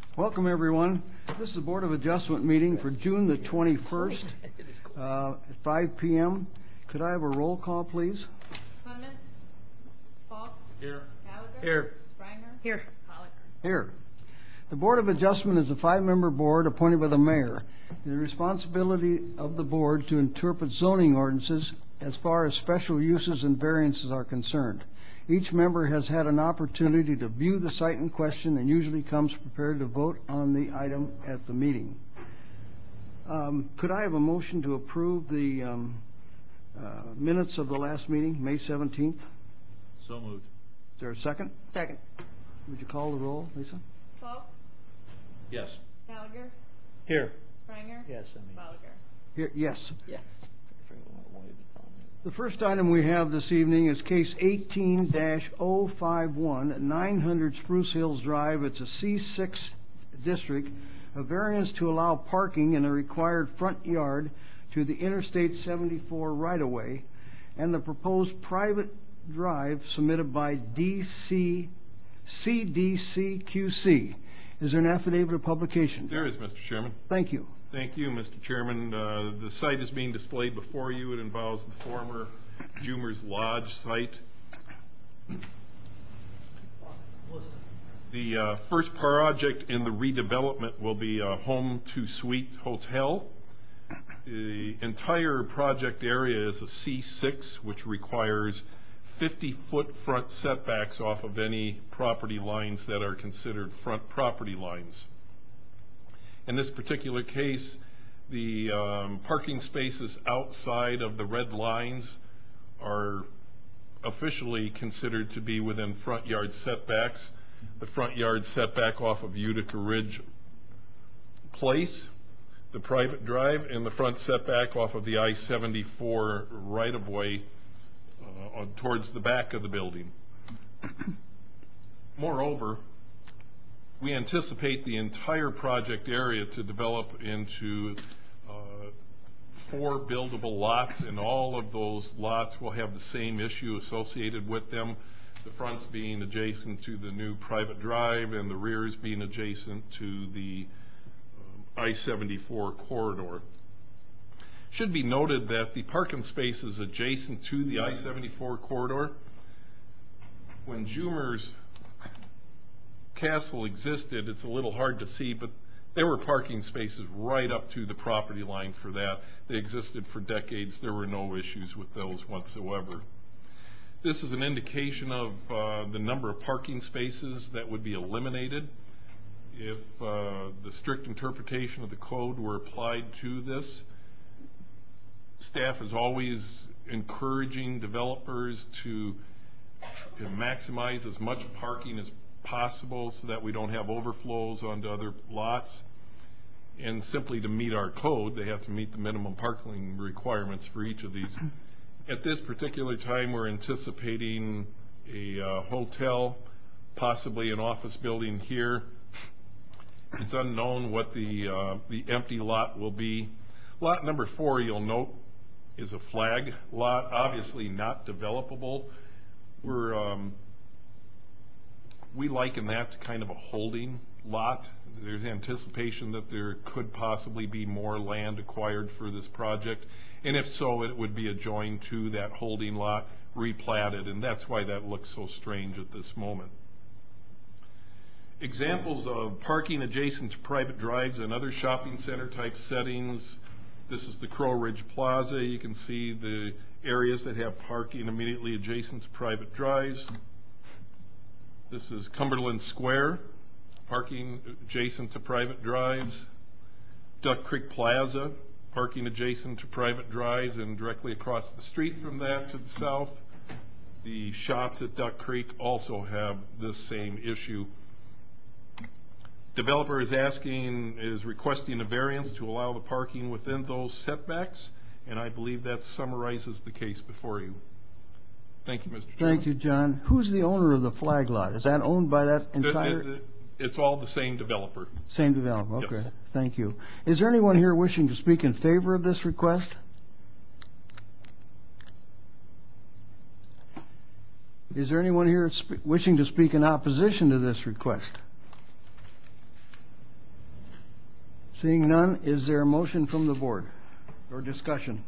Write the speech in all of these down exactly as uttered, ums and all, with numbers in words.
Welcome, everyone. This is the Board of Adjustment meeting for June the twenty-first uh, at five p m Could I have a roll call, please? Clements. Falk. Here. Gallagher. Here. Springer. Here. Polliker. Here. The Board of Adjustment is a five-member board appointed by the mayor. The responsibility of the board to interpret zoning ordinances as far as special uses and variances are concerned. Each member has had an opportunity to view the site in question and usually comes prepared to vote on the item at the meeting. Um, could I have a motion to approve the um, uh, minutes of the last meeting, May seventeenth? So moved. Is there a second? Second. Would you call the roll, Lisa? Falk. Yes. Gallagher. Here. Springer. Yes, I mean. Polliker. Here, yes. Yes. The first item we have this evening is case eighteen dash oh five one, nine hundred Spruce Hills Drive. It's a C six district, a variance to allow parking in a required front yard to the Interstate seventy-four right-of-way, and the proposed private drive submitted by D C C D C Q C. Is there an affidavit of publication? There is, Mister Chairman. Thank you. Thank you, Mister Chairman. Uh, the site is being displayed before you. It involves the former Jumer's Lodge site. The uh, first project in the redevelopment will be a home to suite hotel. The entire project area is a C six, which requires fifty foot front setbacks off of any property lines that are considered front property lines. In this particular case, the um, parking spaces outside of the red lines are officially considered to be within front yard setbacks. The front yard setback off of Utica Ridge Place, the private drive, and the front setback off of the I seventy-four right-of-way uh, towards the back of the building. Moreover, we anticipate the entire project area to develop into uh, four buildable lots, and all of those lots will have the same issue associated with them, the fronts being adjacent to the new private drive and the rears being adjacent to the um, I seventy-four corridor. Should be noted that the parking spaces adjacent to the I seventy-four corridor, when Jumer's Castle existed, it's a little hard to see, but there were parking spaces right up to the property line for that. They existed for decades. There were no issues with those whatsoever. This is an indication of uh, the number of parking spaces that would be eliminated if uh, the strict interpretation of the code were applied to this. Staff is always encouraging developers to maximize as much parking as possible so that we don't have overflows onto other lots. And simply to meet our code, they have to meet the minimum parking requirements for each of these. At this particular time, we're anticipating a uh, hotel, possibly an office building here. It's unknown what the, uh, the empty lot will be. Lot number four, you'll note, is a flag lot, obviously not developable. We're um, We liken that to kind of a holding lot. There's anticipation that there could possibly be more land acquired for this project, and if so, it would be adjoined to that holding lot, replatted, and that's why that looks so strange at this moment. Examples of parking adjacent to private drives and other shopping center type settings. This is the Crow Ridge Plaza. You can see the areas that have parking immediately adjacent to private drives. This is Cumberland Square, parking adjacent to private drives. Duck Creek Plaza, parking adjacent to private drives, and directly across the street from that to the south. The shops at Duck Creek also have this same issue. Developer is asking, is requesting a variance to allow the parking within those setbacks, and I believe that summarizes the case before you. Thank you, Mister Chairman. Thank you, John. Who's the owner of the flag lot? Is that owned by that entire? The, the, it's all the same developer. Same developer, okay. Yes. Thank you. Is there anyone here wishing to speak in favor of this request? Is there anyone here sp- wishing to speak in opposition to this request? Seeing none, is there a motion from the board or discussion?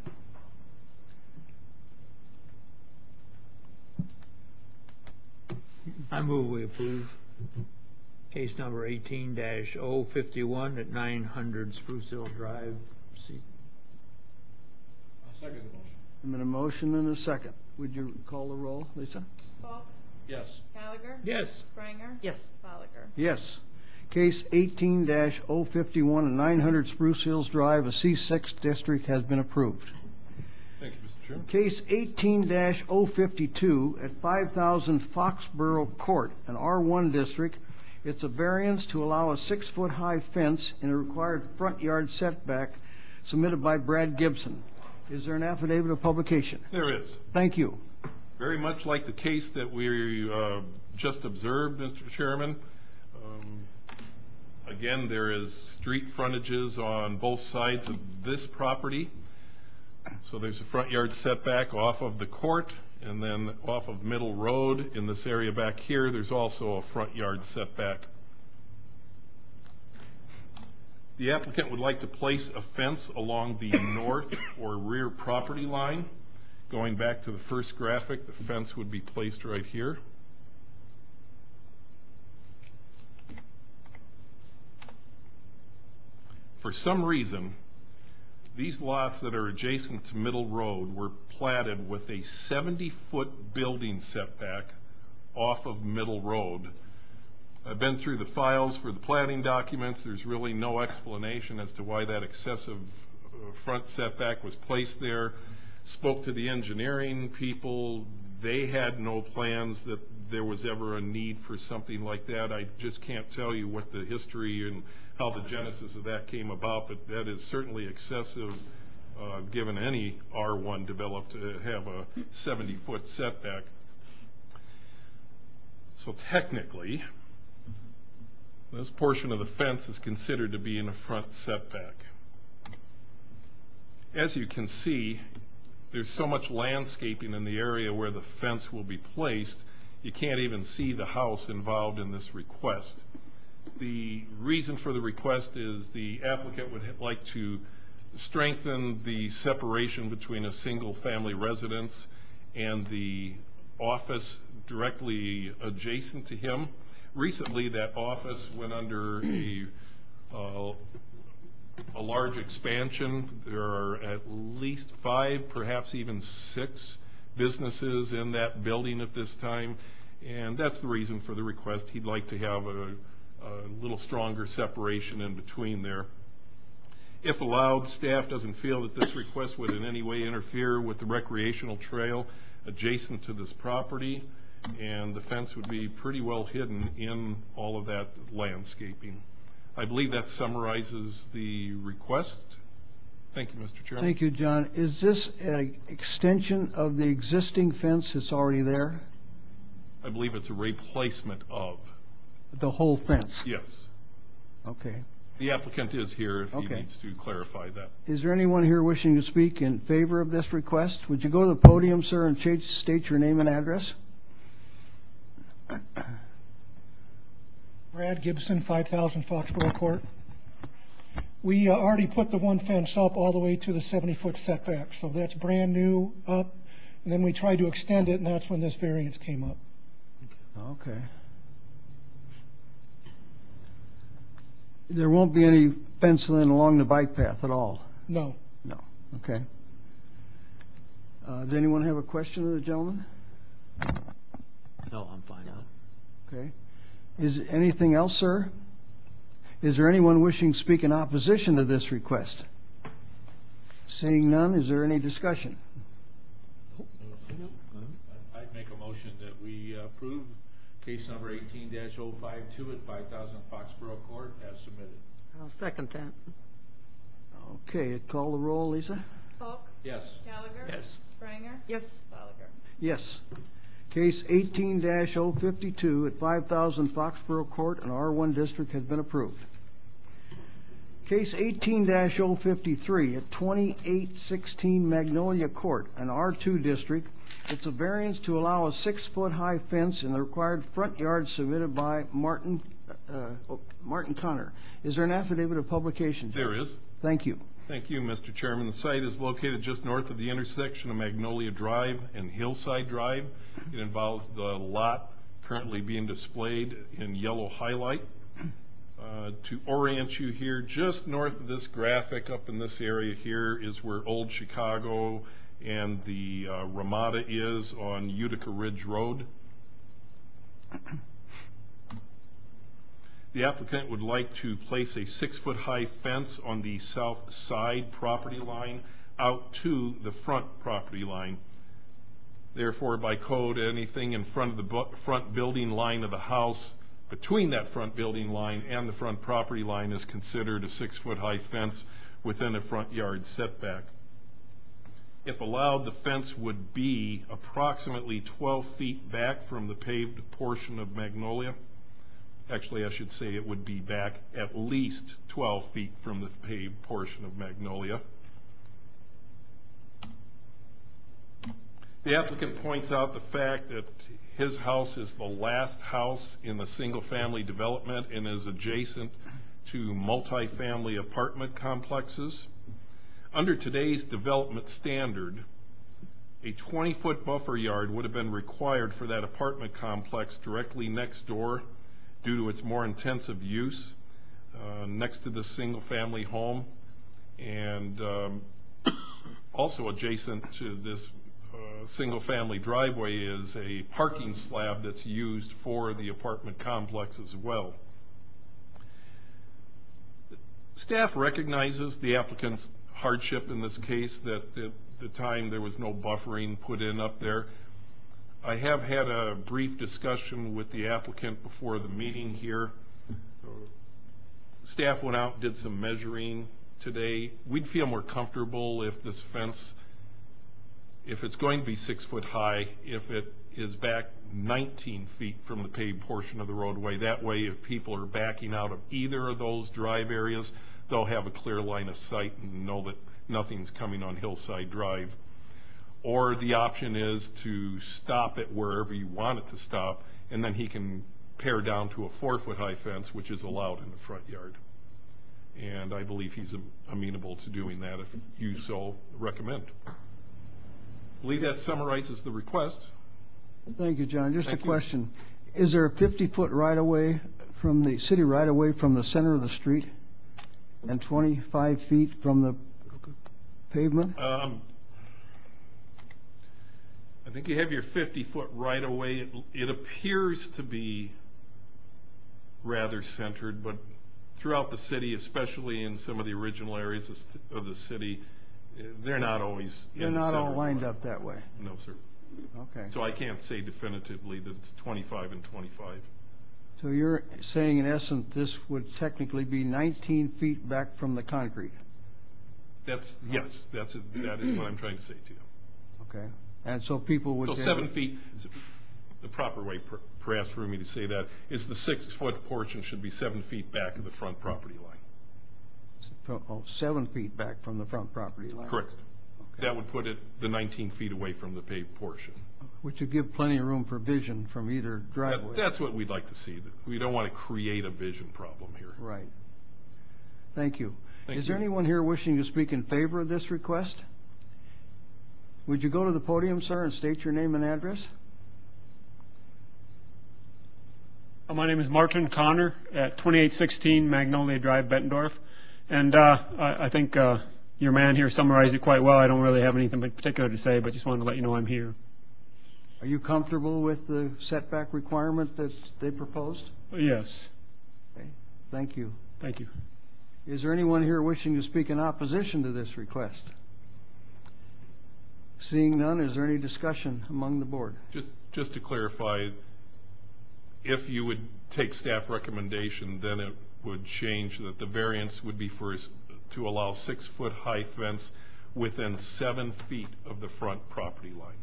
I move we approve case number eighteen dash oh fifty-one at nine hundred Spruce Hill Drive. C- I'll second the motion. There's been a motion and a second. Would you call the roll, Lisa? Falk, Yes. Gallagher. Yes. Spranger. Yes. Gallagher. Yes. Case eighteen dash oh fifty-one at nine hundred Spruce Hills Drive, a C six district, has been approved. Thank you, Mister Chairman. Case eighteen dash oh fifty-two at five thousand Foxborough Court, an R one district. It's a variance to allow a six-foot-high fence in a required front yard setback submitted by Brad Gibson. Is there an affidavit of publication? There is. Thank you. Very much like the case that we uh, just observed, Mister Chairman. Um, Again, there is street frontages on both sides of this property. So there's a front yard setback off of the court, and then off of Middle Road in this area back here, there's also a front yard setback. The applicant would like to place a fence along the north or rear property line. Going back to the first graphic, the fence would be placed right here. For some reason, these lots that are adjacent to Middle Road were platted with a seventy-foot building setback off of Middle Road. I've been through the files for the platting documents. There's really no explanation as to why that excessive uh, front setback was placed there. Spoke to the engineering people. They had no plans that there was ever a need for something like that. I just can't tell you what the history and how the genesis of that came about, but that is certainly excessive uh, given any R one developed to have a seventy-foot setback. So technically, this portion of the fence is considered to be in a front setback. As you can see, there's so much landscaping in the area where the fence will be placed, you can't even see the house involved in this request. The reason for the request is the applicant would like to strengthen the separation between a single family residence and the office directly adjacent to him. Recently, that office went under a, uh, a large expansion. There are at least five, perhaps even six businesses in that building at this time, and that's the reason for the request. He'd like to have a, a little stronger separation in between there. If allowed, staff doesn't feel that this request would in any way interfere with the recreational trail adjacent to this property, and the fence would be pretty well hidden in all of that landscaping. I believe that summarizes the request. Thank you, Mister Chairman. Thank you, John. Is this an extension of the existing fence that's already there? I believe it's a replacement of. The whole fence? Yes. Okay. The applicant is here if he Okay. needs to clarify that. Is there anyone here wishing to speak in favor of this request? Would you go to the podium, sir, and cha- state your name and address? Brad Gibson, five thousand Foxborough Court. We uh, already put the one fence up all the way to the seventy-foot setback, so that's brand new up. And then we tried to extend it, and that's when this variance came up. Okay. There won't be any fence then along the bike path at all? No. No. Okay. Uh, Does anyone have a question of the gentleman? No, I'm fine with it. Okay. Is anything else, sir? Is there anyone wishing to speak in opposition to this request? Seeing none, is there any discussion? I'd make a motion that we approve case number eighteen dash oh five two at five thousand Foxborough Court as submitted. I'll second that. Okay, call the roll, Lisa? Falk, Yes. Gallagher. Yes. Spranger. Yes. Gallagher. Yes. Case eighteen dash oh fifty-two at five thousand Foxborough Court, an R one district, has been approved. Case eighteen dash oh fifty-three at twenty-eight sixteen Magnolia Court, an R two district. It's a variance to allow a six-foot-high fence in the required front yard submitted by Martin uh, oh, Martin Connor. Is there an affidavit of publication, Judge? There is. Thank you. Thank you, Mister Chairman. The site is located just north of the intersection of Magnolia Drive and Hillside Drive. It involves the lot currently being displayed in yellow highlight. Uh, to orient you here, just north of this graphic, up in this area here, is where Old Chicago and the uh, Ramada is on Utica Ridge Road. The applicant would like to place a six-foot-high fence on the south side property line out to the front property line. Therefore, by code, anything in front of the bu front building line of the house, between that front building line and the front property line, is considered a six-foot-high fence within a front yard setback. If allowed, the fence would be approximately twelve feet back from the paved portion of Magnolia. Actually, I should say it would be back at least twelve feet from the paved portion of Magnolia. The applicant points out the fact that his house is the last house in the single-family development and is adjacent to multifamily apartment complexes. Under today's development standard, a twenty-foot buffer yard would have been required for that apartment complex directly next door due to its more intensive use uh, next to the single-family home, and um, also adjacent to this uh, single-family driveway is a parking slab that's used for the apartment complex as well. Staff recognizes the applicant's hardship in this case, that at the time there was no buffering put in up there. I have had a brief discussion with the applicant before the meeting here. Staff went out and did some measuring today. We'd feel more comfortable if this fence, if it's going to be six foot high, if it is back nineteen feet from the paved portion of the roadway. That way, if people are backing out of either of those drive areas, they'll have a clear line of sight and know that nothing's coming on Hillside Drive. Or the option is to stop it wherever you want it to stop, and then he can pare down to a four-foot high fence, which is allowed in the front yard. And I believe he's amenable to doing that if you so recommend. I believe that summarizes the request. Thank you, John. Just Thank a you. question. Is there a fifty-foot right-of-way from the city right-of-way from the center of the street and twenty-five feet from the pavement? Um, I think you have your fifty-foot right-of-way. It, it appears to be rather centered, but throughout the city, especially in some of the original areas of, of the city, they're not always in They're the not center all of the lined road. up that way. No, sir. Okay. So I can't say definitively that it's twenty-five and twenty-five. So you're saying, in essence, this would technically be nineteen feet back from the concrete? That's, yes, that's, it. That is what I'm trying to say to you. Okay. And so people would... So be seven able- feet, the proper way per- perhaps for me to say that is the six-foot portion should be seven feet back of the front property line. Oh, seven feet back from the front property line? Correct. Okay. That would put it the nineteen feet away from the paved portion. Which would give plenty of room for vision from either That- driveway. That's what we'd like to see. We don't want to create a vision problem here. Right. Thank you. Thank Is there you. anyone here wishing to speak in favor of this request? Would you go to the podium, sir, and state your name and address? Uh, My name is Martin Connor at twenty-eight sixteen Magnolia Drive, Bettendorf. And uh, I, I think uh, your man here summarized it quite well. I don't really have anything particular to say, but just wanted to let you know I'm here. Are you comfortable with the setback requirement that they proposed? Yes, Okay. Thank you. thank you. Is there anyone here wishing to speak in opposition to this request? Seeing none, is there any discussion among the board? Just, just to clarify, if you would take staff recommendation, then it would change that the variance would be for, us to allow six-foot high fence within seven feet of the front property line.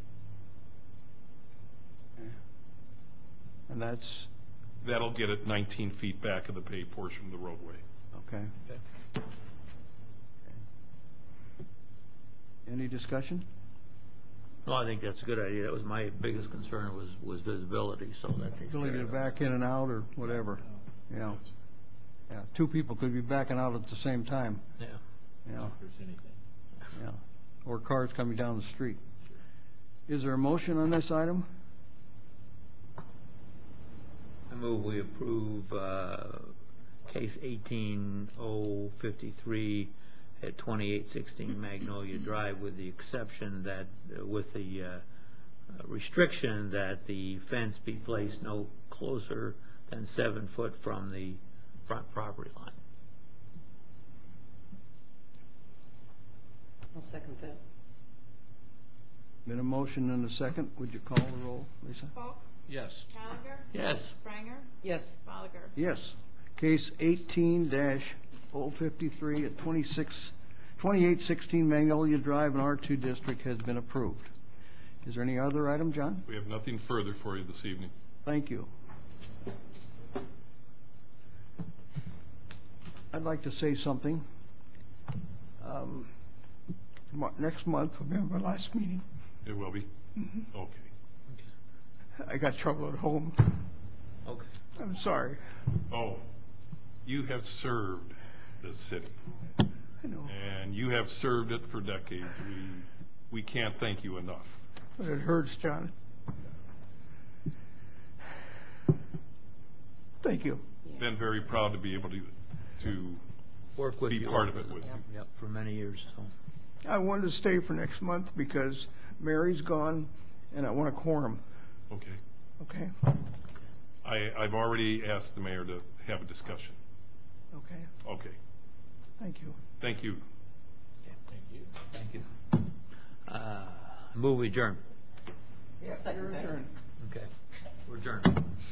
And that's, That'll get it nineteen feet back of the paved portion of the roadway. okay. Any discussion? No, I think that's a good idea. That was my biggest concern was, was visibility, so that takes care Ability to of it. back in and out or whatever? you know. Yeah, two people could be backing out at the same time, Yeah. you know, If there's anything. yeah, or cars coming down the street. Is there a motion on this item? I move we approve uh, case eighteen oh fifty-three at twenty-eight sixteen Magnolia Drive, with the exception that, uh, with the uh, uh, restriction that the fence be placed no closer than seven foot from the front property line. I'll second that. Been a motion and a second. Would you call the roll, Lisa? Falk? Yes. Callender? Yes. Spranger? Yes. Gallagher? Yes. Case eighteen oh fifty-three at twenty-six, twenty-eight sixteen Magnolia Drive in R two district has been approved. Is there any other item, John? We have nothing further for you this evening. Thank you. I'd like to say something. Um, mo- Next month will be my last meeting. It will be? Okay. I got trouble at home. Okay. I'm sorry. Oh, you have served the city, I know, and you have served it for decades. We, we can't thank you enough. but it hurts, John. Thank you. Been very proud to be able to, to Work with be you. part of it with you. Yep, for many years, so. I wanted to stay for next month because Mary's gone and I want a quorum, Okay. okay? I, I've already asked the mayor to have a discussion. Okay, Okay. thank you. Thank you. Thank you. Thank you. Uh, Move adjourn. Second that. Okay. We're adjourned.